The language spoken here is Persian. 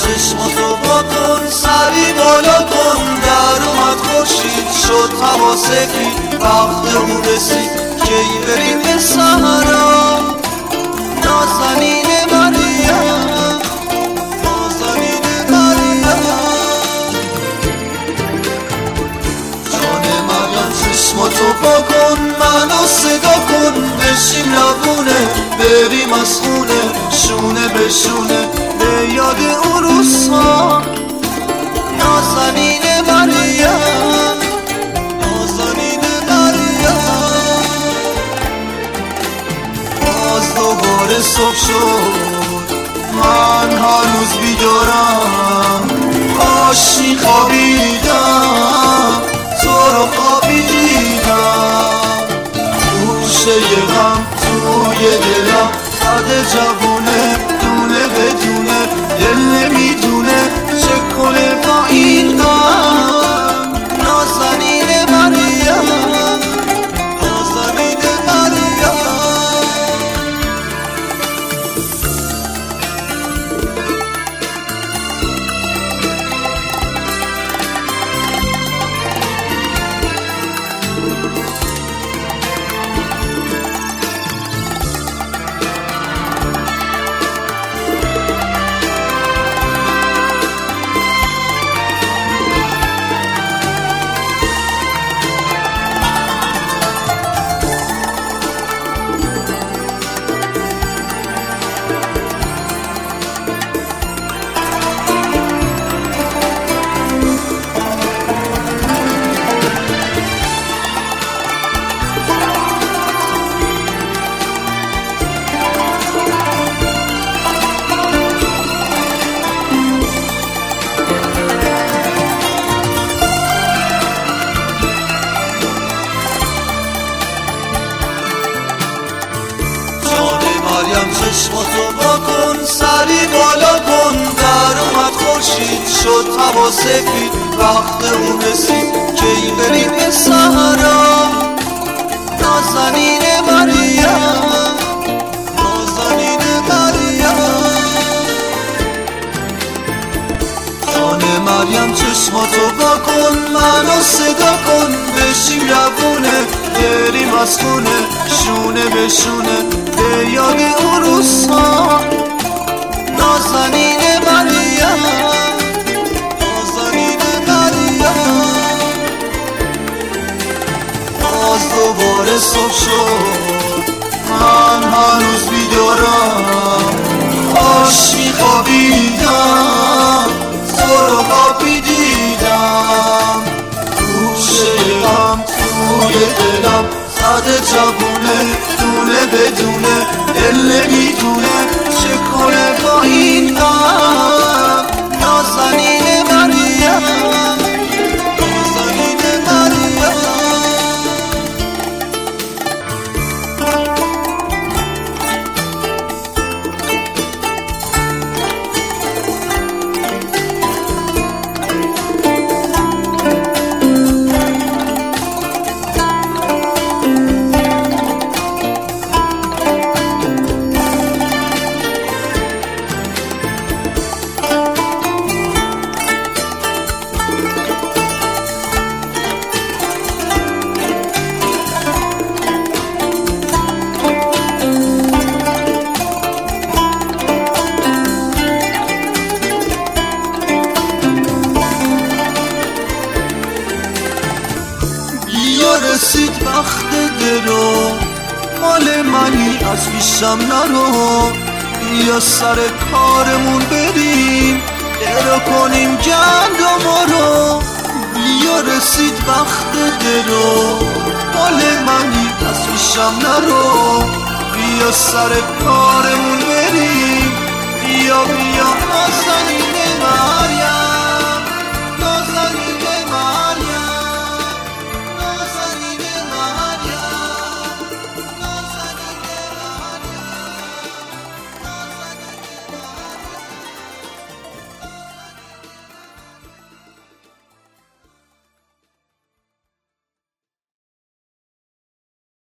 چشماتو با کن، سری بالا کن، در اومد خورشید شد هوا سفید، وقت اون رسید که بریم به صحرا. نازنین مریم، نازنین مریم، جان مریم چشماتو با کن، منو صدا کن، بشیم لبونه بریم از خونه، شونه به شونه به یاد اون روزها. نازنین مریم، نازنین مریم، باز دوباره صبح شد، من هنوز بیدارم، کاش میخوابیدم، تو رو خوابی دیدم، گوشه غم توی دلم زده جوونه، دونه بدونه دل نمیدونه چه کنه با این غم. نازنین مریم، نازنین مریم، چشماتو با کن، سری بالا کن، در اومد خورشید شد هوا سفید، وقت اون رسید که بریم به صحرا. نازنین مریم، نازنین مریم، جان مریم چشماتو با کن، منو صدا کن، بشیم لبونه بریم از خونه، شونه به شونه به یاد اون روزها. نازنین مریم، نازنین مریم، باز دوباره صبح شد، من هنوز بیدارم، کاش میخوابیدم، تو رو خوابی دیدم، گوشه غم توی دلم زده جوونه، دونه بدونه دل نمیدونه چه کنه با این غم. نازنین مریم، نازنین مریم، رسید وقت درو، مال منی از پیشم نرو، بیا سر کارمون بریم، درو کنیم گندم رو. بیا رسید وقت درو، مال منی از پیشم نرو، بیا سر کارمون بریم، بیا بیا نازنین من.